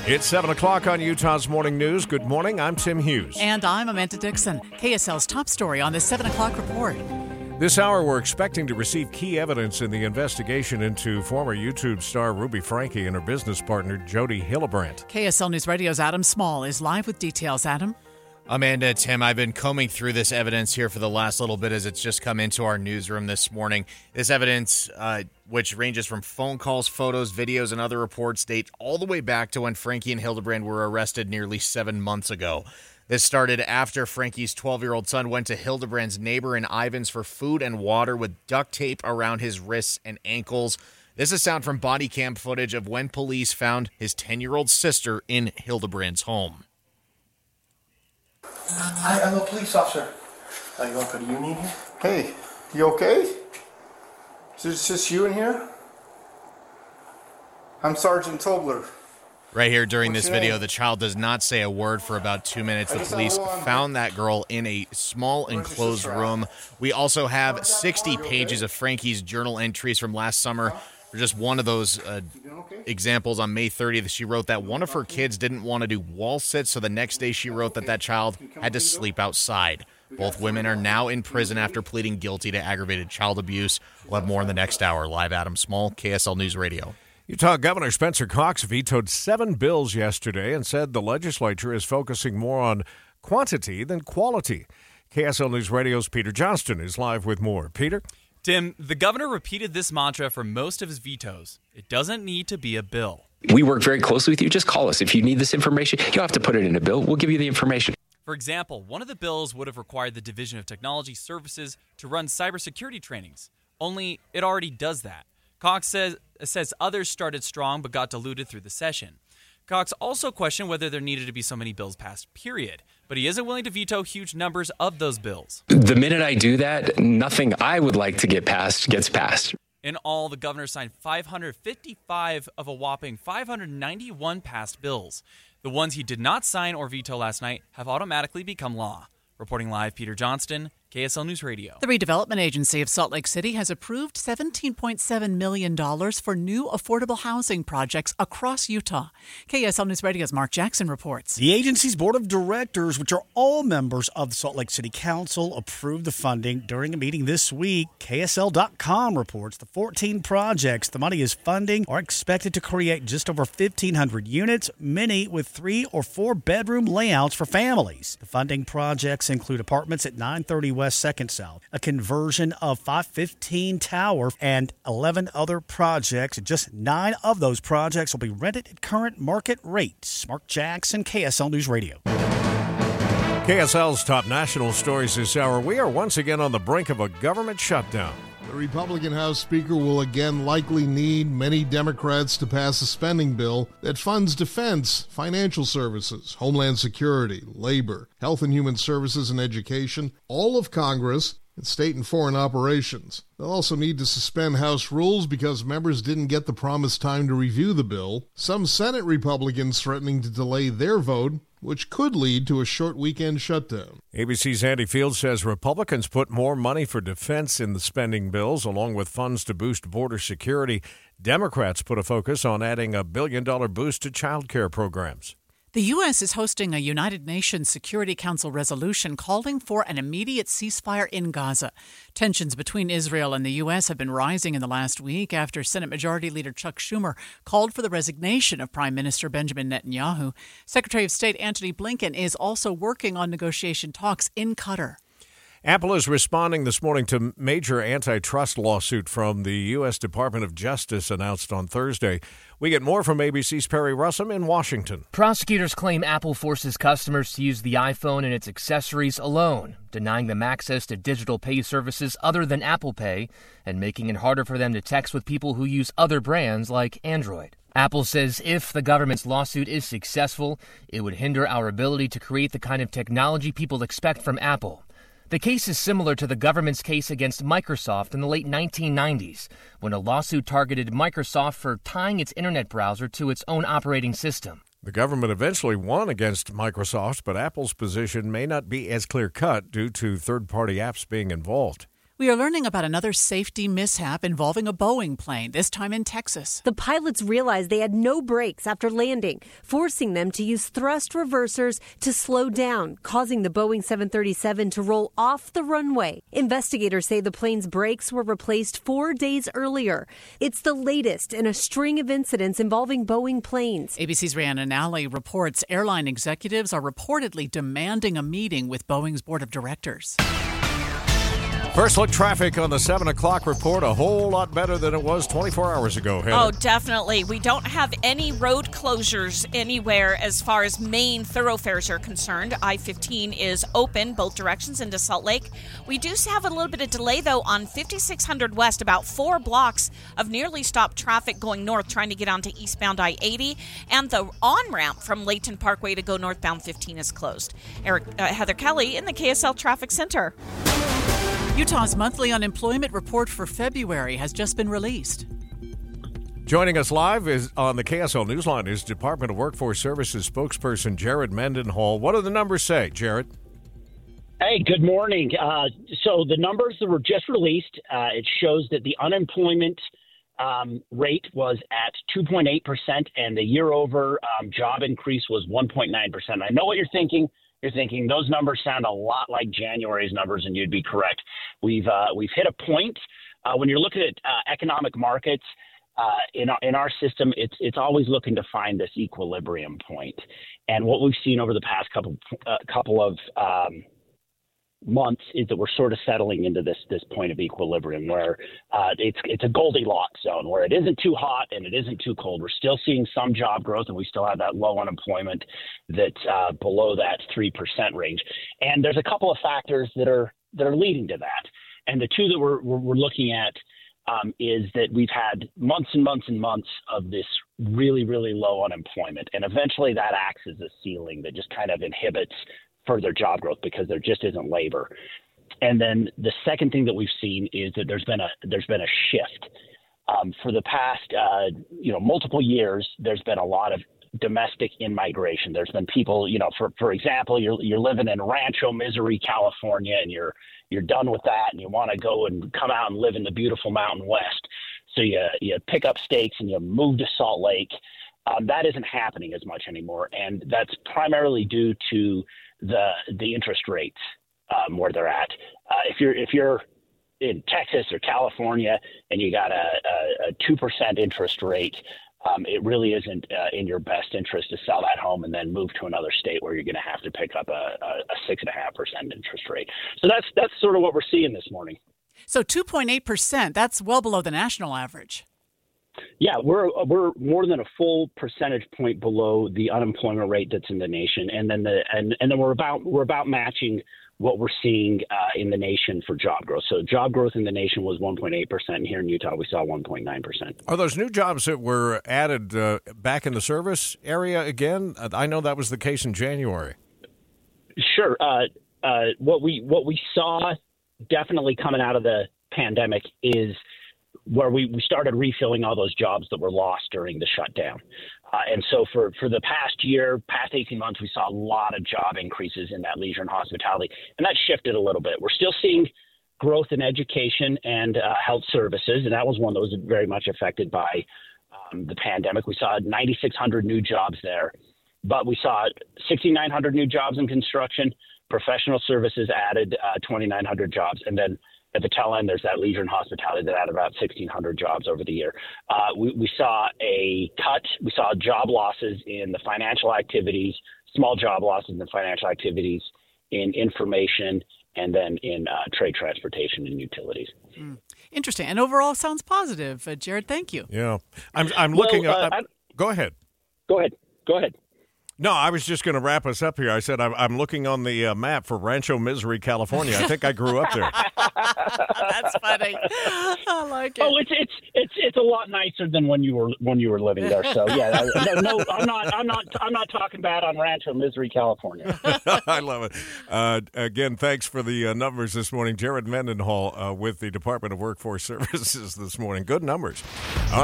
It's 7 o'clock on Utah's Morning News. Good morning, I'm Tim Hughes. And I'm Amanda Dixon. KSL's top story on the 7 o'clock report. This hour, we're expecting to receive key evidence in the investigation into former YouTube star Ruby Franke and her business partner, Jody Hillebrand. KSL News Radio's Adam Small is live with details. Adam? Amanda, Tim, I've been combing through this evidence here for the last little bit as it's just come into our newsroom this morning. This evidence, which ranges from phone calls, photos, videos, and other reports, dates all the way back to when Franke and Hillebrand were arrested nearly 7 months ago. This started after Franke's 12-year-old son went to Hillebrand's neighbor in Ivins for food and water with duct tape around his wrists and ankles. This is sound from body cam footage of when police found his 10-year-old sister in Hillebrand's home. I'm a police officer. Are you going for the union here? Hey, you okay? Is it just you in here? I'm Sergeant Tobler. Right here during What's this your video, name? the child does not say a word for about 2 minutes. The police found that girl in a small enclosed room. We also have 60 pages of Franke's journal entries from last summer. For just one of those examples, on May 30th, she wrote that one of her kids didn't want to do wall sits, so the next day she wrote that child had to sleep outside. Both women are now in prison after pleading guilty to aggravated child abuse. We'll have more in the next hour. Live Adam Small, KSL News Radio. Utah Governor Spencer Cox vetoed 7 bills yesterday and said the legislature is focusing more on quantity than quality. KSL News Radio's Peter Johnston is live with more. Peter? Tim, the governor repeated this mantra for most of his vetoes. It doesn't need to be a bill. We work very closely with you. Just call us. If you need this information, you don't have to put it in a bill. We'll give you the information. For example, one of the bills would have required the Division of Technology Services to run cybersecurity trainings. Only it already does that. Cox says others started strong but got diluted through the session. Cox also questioned whether there needed to be so many bills passed, period. But he isn't willing to veto huge numbers of those bills. The minute I do that, nothing I would like to get passed gets passed. In all, the governor signed 555 of a whopping 591 passed bills. The ones he did not sign or veto last night have automatically become law. Reporting live, Peter Johnston, KSL News Radio. The Redevelopment Agency of Salt Lake City has approved $17.7 million for new affordable housing projects across Utah. KSL News Radio's Mark Jackson reports. The agency's board of directors, which are all members of the Salt Lake City Council, approved the funding during a meeting this week. KSL.com reports the 14 projects the money is funding are expected to create just over 1,500 units, many with 3 or 4 bedroom layouts for families. The funding projects include apartments at 930 West 2nd South, a conversion of 515 Tower, and 11 other projects. Just 9 of those projects will be rented at current market rates. Mark Jackson, KSL News Radio. KSL's top national stories this hour. We are once again on the brink of a government shutdown. The Republican House Speaker will again likely need many Democrats to pass a spending bill that funds defense, financial services, homeland security, labor, health and human services, and education, all of Congress, and state and foreign operations. They'll also need to suspend House rules because members didn't get the promised time to review the bill. Some Senate Republicans threatening to delay their vote, which could lead to a short weekend shutdown. ABC's Andy Fields says Republicans put more money for defense in the spending bills, along with funds to boost border security. Democrats put a focus on adding a $1 billion boost to child care programs. The U.S. is hosting a United Nations Security Council resolution calling for an immediate ceasefire in Gaza. Tensions between Israel and the U.S. have been rising in the last week after Senate Majority Leader Chuck Schumer called for the resignation of Prime Minister Benjamin Netanyahu. Secretary of State Antony Blinken is also working on negotiation talks in Qatar. Apple is responding this morning to major antitrust lawsuit from the U.S. Department of Justice announced on Thursday. We get more from ABC's Perry Russum in Washington. Prosecutors claim Apple forces customers to use the iPhone and its accessories alone, denying them access to digital pay services other than Apple Pay, and making it harder for them to text with people who use other brands like Android. Apple says if the government's lawsuit is successful, it would hinder our ability to create the kind of technology people expect from Apple. The case is similar to the government's case against Microsoft in the late 1990s, when a lawsuit targeted Microsoft for tying its internet browser to its own operating system. The government eventually won against Microsoft, but Apple's position may not be as clear-cut due to third-party apps being involved. We are learning about another safety mishap involving a Boeing plane, this time in Texas. The pilots realized they had no brakes after landing, forcing them to use thrust reversers to slow down, causing the Boeing 737 to roll off the runway. Investigators say the plane's brakes were replaced 4 days earlier. It's the latest in a string of incidents involving Boeing planes. ABC's Rhiannon Nally reports airline executives are reportedly demanding a meeting with Boeing's board of directors. First look traffic on the 7 o'clock report, a whole lot better than it was 24 hours ago. Heather. Oh, definitely. We don't have any road closures anywhere as far as main thoroughfares are concerned. I-15 is open both directions into Salt Lake. We do have a little bit of delay, though, on 5600 West, about 4 blocks of nearly stopped traffic going north trying to get onto eastbound I-80. And the on-ramp from Layton Parkway to go northbound 15 is closed. Heather Kelly in the KSL Traffic Center. Utah's monthly unemployment report for February has just been released. Joining us live is on the KSL Newsline is Department of Workforce Services spokesperson Jared Mendenhall. What do the numbers say, Jared? Hey, good morning. So the numbers that were just released, it shows that the unemployment rate was at 2.8%, and the year-over job increase was 1.9%. I know what you're thinking. You're thinking those numbers sound a lot like January's numbers, and you'd be correct. We've hit a point when you're looking at economic markets in our system. It's always looking to find this equilibrium point, and what we've seen over the past couple of months is that we're sort of settling into this point of equilibrium where it's a Goldilocks zone where it isn't too hot and it isn't too cold. We're still seeing some job growth, and we still have that low unemployment that's below that 3% range. And there's a couple of factors that are leading to that. And the two that we're looking at is that we've had months and months and months of this really, really low unemployment. And eventually that acts as a ceiling that just kind of inhibits further job growth because there just isn't labor. And then the second thing that we've seen is that there's been a shift. For the past multiple years, there's been a lot of domestic in-migration. There's been people, for example, you're living in Rancho Misery, California, and you're done with that, and you want to go and come out and live in the beautiful Mountain West. So you pick up stakes and you move to Salt Lake. That isn't happening as much anymore, and that's primarily due to the interest rates where they're at. If you're in Texas or California and you got a 2% interest rate, it really isn't in your best interest to sell that home and then move to another state where you're going to have to pick up a 6.5% interest rate. So that's sort of what we're seeing this morning. So 2.8%, that's well below the national average. Yeah, we're more than a full percentage point below the unemployment rate that's in the nation, and then we're about matching what we're seeing in the nation for job growth. So job growth in the nation was 1.8%, and here in Utah we saw 1.9%. Are those new jobs that were added back in the service area again? I know that was the case in January. Sure. What we saw definitely coming out of the pandemic is where we started refilling all those jobs that were lost during the shutdown. And so for the past 18 months, we saw a lot of job increases in that leisure and hospitality, and that shifted a little bit. We're still seeing growth in education and health services, and that was one that was very much affected by the pandemic. We saw 9,600 new jobs there, but we saw 6,900 new jobs in construction. Professional services added 2,900 jobs, and then at the tail end, there's that leisure and hospitality that added about 1,600 jobs over the year. We saw a cut. We saw job losses in the financial activities, small job losses in the financial activities, in information, and then in trade, transportation, and utilities. Interesting. And overall sounds positive. Jared, thank you. Yeah. I'm looking at Go ahead. Go ahead. No, I was just going to wrap us up here. I said I'm looking on the map for Rancho Misery, California. I think I grew up there. That's funny. I like it. Oh, it's a lot nicer than when you were living there. So yeah, no, I'm not talking bad on Rancho Misery, California. I love it. Again, thanks for the numbers this morning, Jared Mendenhall with the Department of Workforce Services this morning. Good numbers.